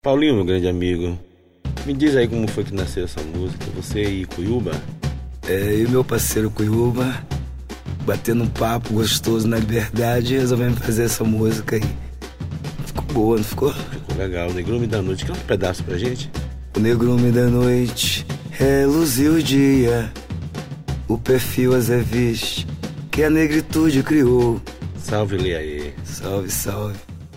Paulinho, meu grande amigo, me diz aí como foi que nasceu essa música, você e Cuiúba? Eu e meu parceiro Cuiúba, batendo um papo gostoso na Liberdade, resolvemos fazer essa música aí. Ficou boa, não ficou? Ficou legal. O Negrume da Noite, quer um pedaço pra gente? O Negrume da Noite reluziu o dia, o perfil azeviche que a negritude criou. Salve, Leaê. Salve, salve.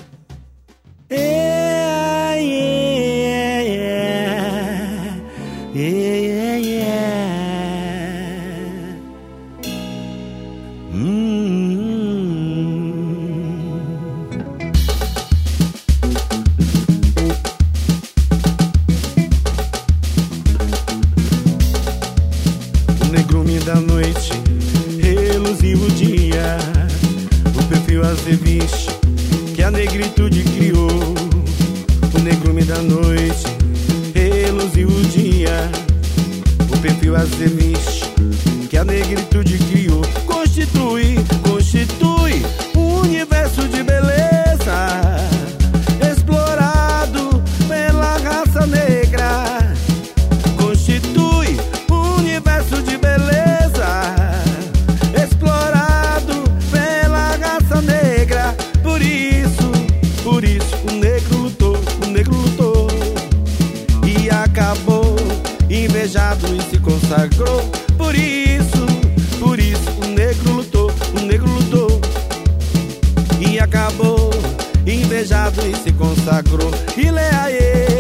O negrume da noite reluziu o dia, o perfil azeviche que a negritude criou. O negrume da noite reluziu o dia, o perfil azeviche que a negritude criou. Constitui um universo de beleza explorado pela raça negra. Constitui um universo de beleza explorado pela raça negra. Por isso o negro lutou e acabou invejado e se consagrou. Por isso o negro lutou e acabou invejado e se consagrou. Ile aê,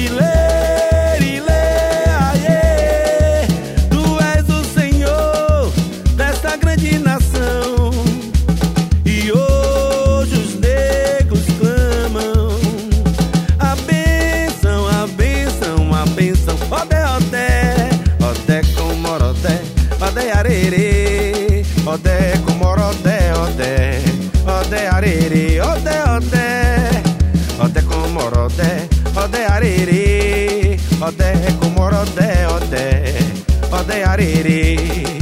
aê, tu és o Senhor desta grande nação, e hoje os negros clamam a bênção, a bênção, a bênção. Odé, odé, odé com morodé, odé arerê, odé com morodé, odé, odé arerê, odé, odé, odé com morodé, odé arerê, odé com morodé, odé, odé arerê.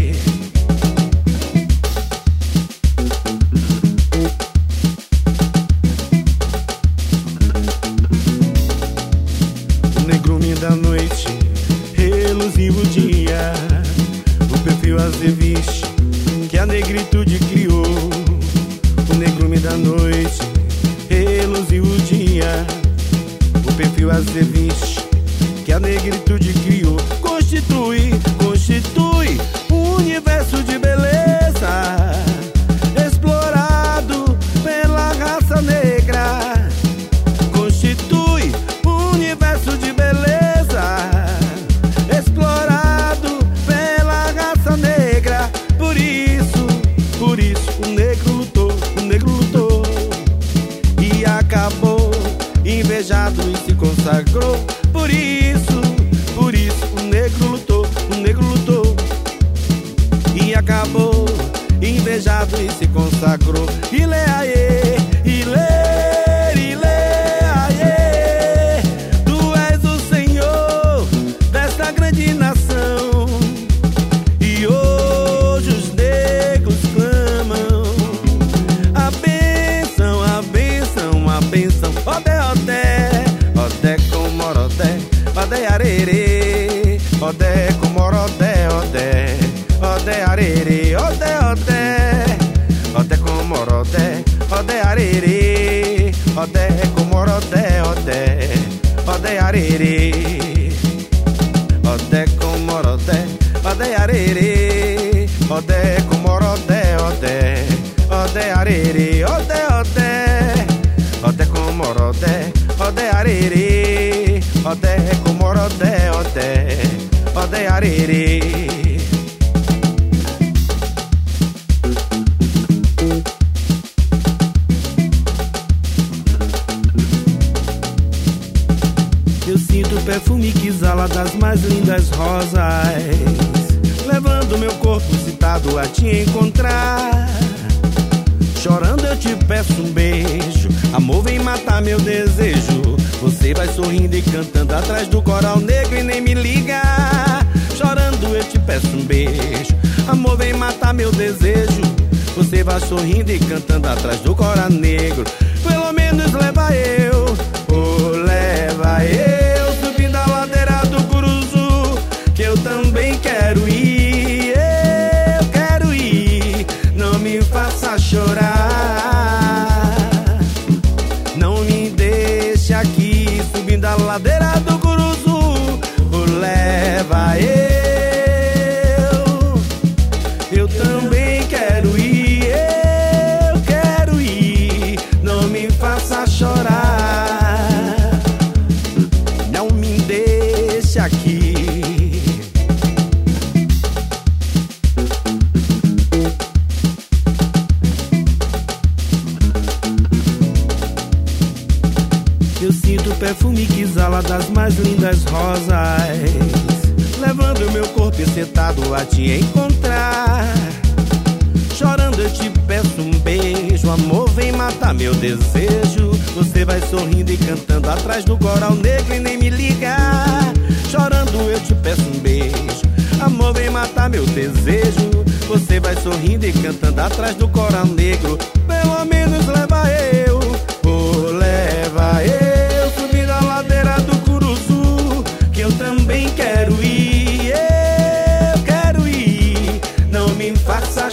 O negrume da noite reluziu o dia, o perfil azeviche que a negritude criou. O negrume da noite reluziu o dia, o perfil azeviche que a negritude criou. Constitui um universo de beleza explorado pela raça negra. Constitui um universo de beleza explorado pela raça negra. Por isso o negro lutou e acabou invejado e se consagrou. Por isso o negro lutou e acabou invejado e se consagrou. Ile aê, aê, tu és o Senhor desta grande nação, e hoje os negros clamam a bênção, a bênção, a bênção. Odé, odé, odé com morodé, odé arerê, odé com morodé, odé, odé arerê, odé, odé, odé com morodé, odé arerê, odé com morodé, odé, odé arerê, odé com morodé, odé arerê, odé com morodé, odé, odé arerê, odé, odé, odé com morodé, odé arerê, odé com morodé, odé, odé arerê. Eu sinto o perfume que exala das mais lindas rosas, levando meu corpo citado a te encontrar. Chorando eu te peço um beijo, amor vem matar meu desejo. Você vai sorrindo e cantando atrás do coral negro e nem me liga. Chorando eu te peço um beijo, amor vem matar meu desejo. Você vai sorrindo e cantando atrás do coral negro. Pelo menos leva eu, oh leva da ladeira do Curuzu. Leva eu também quero ir, eu quero ir. Não me faça chorar, não me deixe aqui. Eu sinto o perfume que exala das mais lindas rosas, levando meu corpo excitado a te encontrar. Chorando eu te peço um beijo, amor, vem matar meu desejo. Você vai sorrindo e cantando atrás do coral negro e nem me liga. Chorando eu te peço um beijo, amor, vem matar meu desejo. Você vai sorrindo e cantando atrás do coral negro. Pelo menos leva eu, oh, leva eu, subir a ladeira do Curuzu, que eu também quero ir, eu quero ir. Não me faça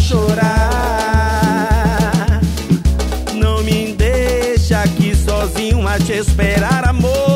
chorar, não me deixe aqui sozinho a te esperar, amor.